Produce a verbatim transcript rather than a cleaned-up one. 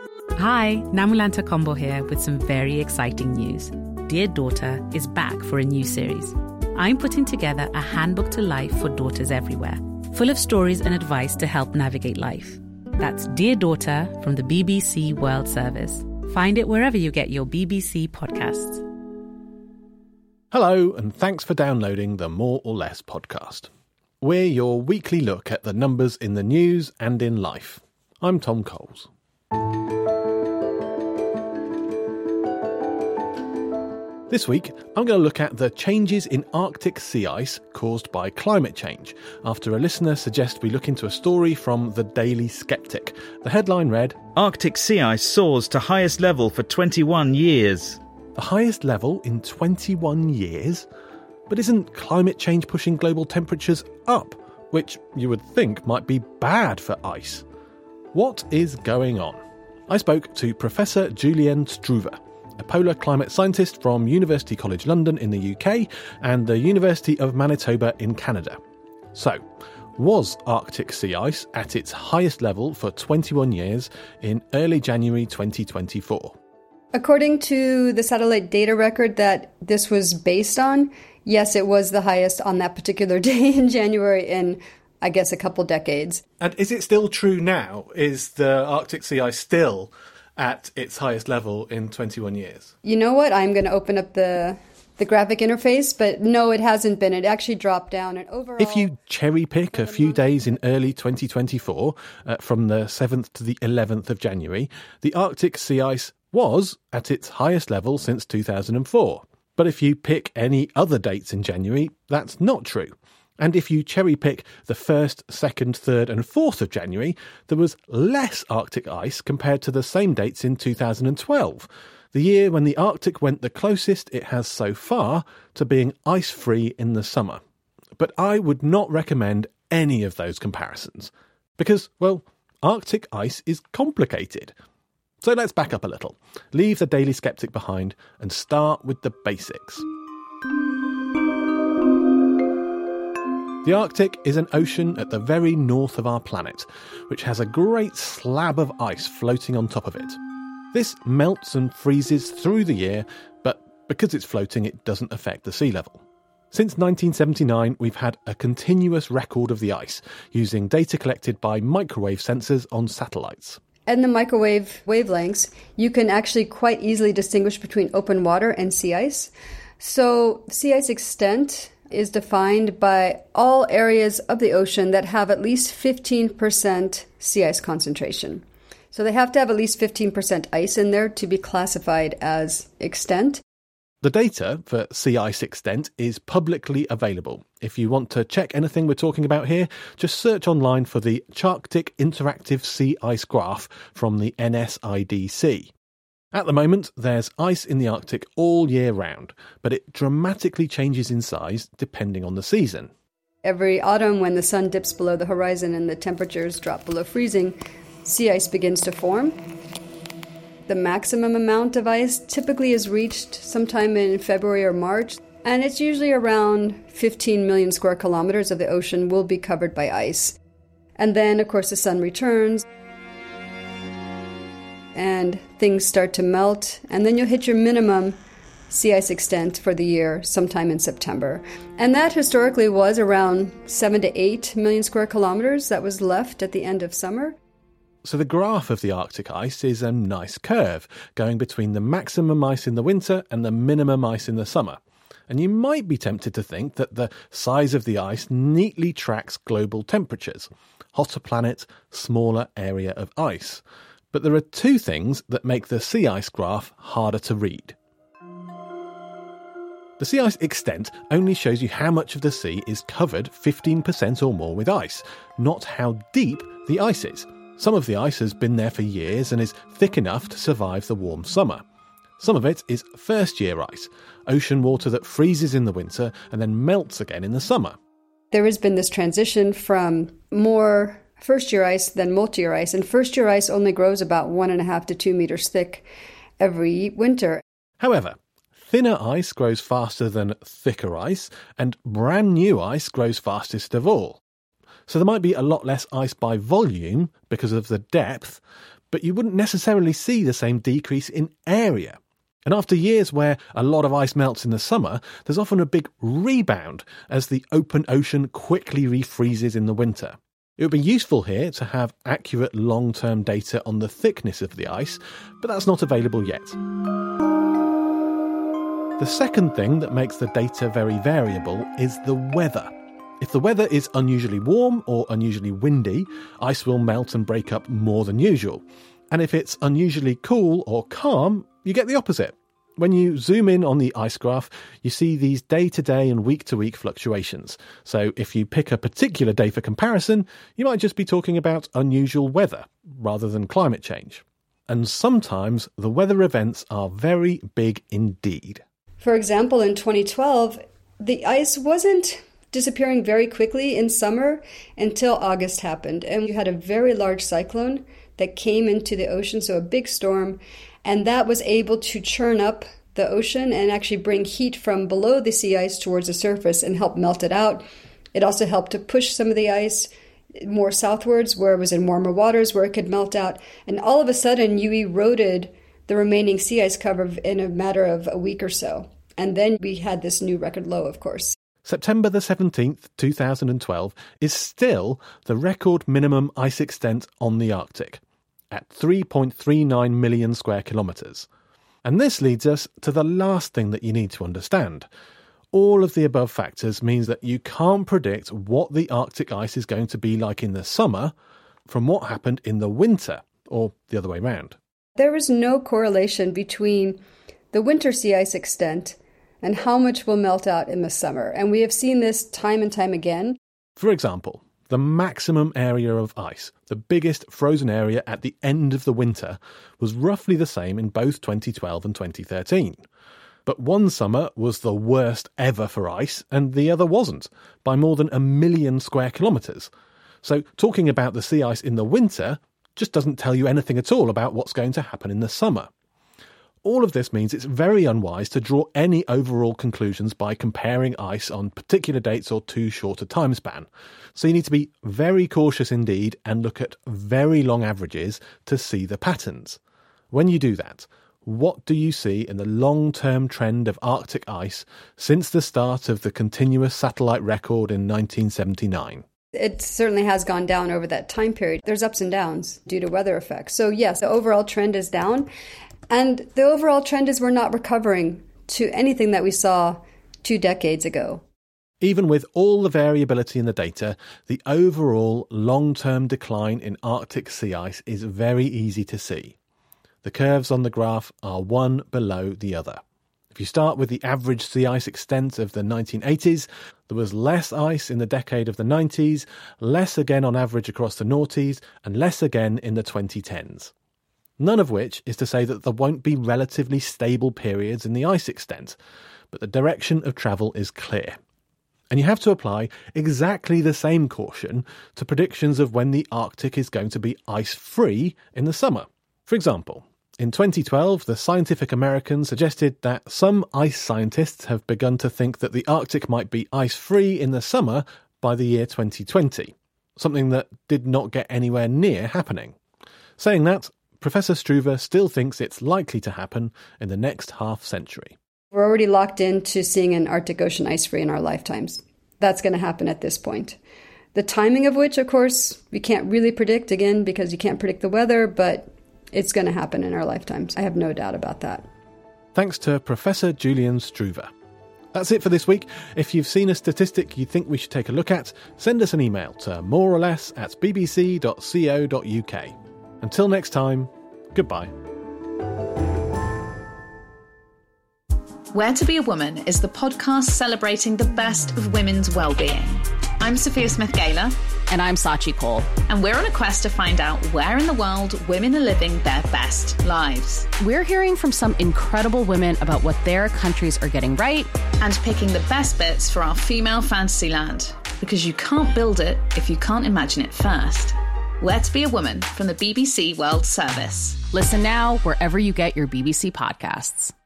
Hi, Namulanta Kombo here with some very exciting news. Dear Daughter is back for a new series. I'm putting together a handbook to life for daughters everywhere, full of stories and advice to help navigate life. That's Dear Daughter from the B B C World Service. Find it wherever you get your B B C podcasts. Hello, and thanks for downloading the More or Less podcast. We're your weekly look at the numbers in the news and in life. I'm Tom Coles. This week, I'm going to look at the changes in Arctic sea ice caused by climate change, after a listener suggests we look into a story from the Daily Sceptic. The headline read, Arctic sea ice soars to highest level for twenty-one years. The highest level in twenty-one years? But isn't climate change pushing global temperatures up, which you would think might be bad for ice? What is going on? I spoke to Professor Julien Struve, a polar climate scientist from University College London in the U K and the University of Manitoba in Canada. So, was Arctic sea ice at its highest level for twenty-one years in early January twenty twenty-four? According to the satellite data record that this was based on, yes, it was the highest on that particular day in January in, I guess, a couple decades. And is it still true now? Is the Arctic sea ice still at its highest level in twenty-one years? You know what? I'm going to open up the the graphic interface, but no, it hasn't been. It actually dropped down. And overall, if you cherry pick a few days in early twenty twenty-four, uh, from the seventh to the eleventh of January, the Arctic sea ice was at its highest level since two thousand four. But if you pick any other dates in January, that's not true. And if you cherry-pick the first, second, third and fourth of January, there was less Arctic ice compared to the same dates in two thousand twelve, the year when the Arctic went the closest it has so far to being ice-free in the summer. But I would not recommend any of those comparisons, because, well, Arctic ice is complicated. So let's back up a little, leave the Daily Sceptic behind and start with the basics. The Arctic is an ocean at the very north of our planet, which has a great slab of ice floating on top of it. This melts and freezes through the year, but because it's floating, it doesn't affect the sea level. Since nineteen seventy-nine, we've had a continuous record of the ice, using data collected by microwave sensors on satellites. And the microwave wavelengths, you can actually quite easily distinguish between open water and sea ice. So sea ice extent is defined by all areas of the ocean that have at least fifteen percent sea ice concentration. So they have to have at least fifteen percent ice in there to be classified as extent. The data for sea ice extent is publicly available. If you want to check anything we're talking about here, just search online for the Charctic Interactive Sea Ice Graph from the N S I D C. At the moment, there's ice in the Arctic all year round, but it dramatically changes in size depending on the season. Every autumn, when the sun dips below the horizon and the temperatures drop below freezing, sea ice begins to form. The maximum amount of ice typically is reached sometime in February or March, and it's usually around fifteen million square kilometers of the ocean will be covered by ice. And then, of course, the sun returns, and things start to melt, and then you'll hit your minimum sea ice extent for the year sometime in September. And that historically was around seven to eight million square kilometers that was left at the end of summer. So the graph of the Arctic ice is a nice curve, going between the maximum ice in the winter and the minimum ice in the summer. And you might be tempted to think that the size of the ice neatly tracks global temperatures. Hotter planet, smaller area of ice. But there are two things that make the sea ice graph harder to read. The sea ice extent only shows you how much of the sea is covered fifteen percent or more with ice, not how deep the ice is. Some of the ice has been there for years and is thick enough to survive the warm summer. Some of it is first-year ice, ocean water that freezes in the winter and then melts again in the summer. There has been this transition from more first-year ice than multi-year ice, and first-year ice only grows about one and a half to two meters thick every winter. However, thinner ice grows faster than thicker ice, and brand new ice grows fastest of all. So there might be a lot less ice by volume because of the depth, but you wouldn't necessarily see the same decrease in area. And after years where a lot of ice melts in the summer, there's often a big rebound as the open ocean quickly refreezes in the winter. It would be useful here to have accurate long-term data on the thickness of the ice, but that's not available yet. The second thing that makes the data very variable is the weather. If the weather is unusually warm or unusually windy, ice will melt and break up more than usual. And if it's unusually cool or calm, you get the opposite. When you zoom in on the ice graph, you see these day-to-day and week-to-week fluctuations. So if you pick a particular day for comparison, you might just be talking about unusual weather rather than climate change. And sometimes the weather events are very big indeed. For example, in twenty twelve, the ice wasn't disappearing very quickly in summer until August happened. And you had a very large cyclone that came into the ocean, so a big storm, and that was able to churn up the ocean and actually bring heat from below the sea ice towards the surface and help melt it out. It also helped to push some of the ice more southwards, where it was in warmer waters, where it could melt out. And all of a sudden, you eroded the remaining sea ice cover in a matter of a week or so. And then we had this new record low, of course. September the seventeenth, two thousand twelve, is still the record minimum ice extent on the Arctic, at three point three nine million square kilometres. And this leads us to the last thing that you need to understand. All of the above factors means that you can't predict what the Arctic ice is going to be like in the summer from what happened in the winter, or the other way round. There is no correlation between the winter sea ice extent and how much will melt out in the summer. And we have seen this time and time again. For example, the maximum area of ice, the biggest frozen area at the end of the winter, was roughly the same in both twenty twelve and twenty thirteen. But one summer was the worst ever for ice, and the other wasn't, by more than a million square kilometres. So talking about the sea ice in the winter just doesn't tell you anything at all about what's going to happen in the summer. All of this means it's very unwise to draw any overall conclusions by comparing ice on particular dates or too short a time span. So you need to be very cautious indeed and look at very long averages to see the patterns. When you do that, what do you see in the long-term trend of Arctic ice since the start of the continuous satellite record in nineteen seventy-nine? It certainly has gone down over that time period. There's ups and downs due to weather effects. So yes, the overall trend is down. And the overall trend is we're not recovering to anything that we saw two decades ago. Even with all the variability in the data, the overall long-term decline in Arctic sea ice is very easy to see. The curves on the graph are one below the other. If you start with the average sea ice extent of the nineteen eighties, there was less ice in the decade of the nineties, less again on average across the noughties, and less again in the twenty tens. None of which is to say that there won't be relatively stable periods in the ice extent, but the direction of travel is clear. And you have to apply exactly the same caution to predictions of when the Arctic is going to be ice-free in the summer. For example, in twenty twelve, the Scientific American suggested that some ice scientists have begun to think that the Arctic might be ice-free in the summer by the year twenty twenty, something that did not get anywhere near happening. Saying that, Professor Struve still thinks it's likely to happen in the next half-century. We're already locked into seeing an Arctic Ocean ice-free in our lifetimes. That's going to happen at this point. The timing of which, of course, we can't really predict, again, because you can't predict the weather, but it's going to happen in our lifetimes. I have no doubt about that. Thanks to Professor Julian Struve. That's it for this week. If you've seen a statistic you think we should take a look at, send us an email to moreorless at bbc dot co dot uk. Until next time, goodbye. Where to Be a Woman is the podcast celebrating the best of women's well-being. I'm Sophia Smith-Gaylor. And I'm Sachi Cole. And we're on a quest to find out where in the world women are living their best lives. We're hearing from some incredible women about what their countries are getting right. And picking the best bits for our female fantasy land. Because you can't build it if you can't imagine it first. Where to Be a Woman from the B B C World Service. Listen now wherever you get your B B C podcasts.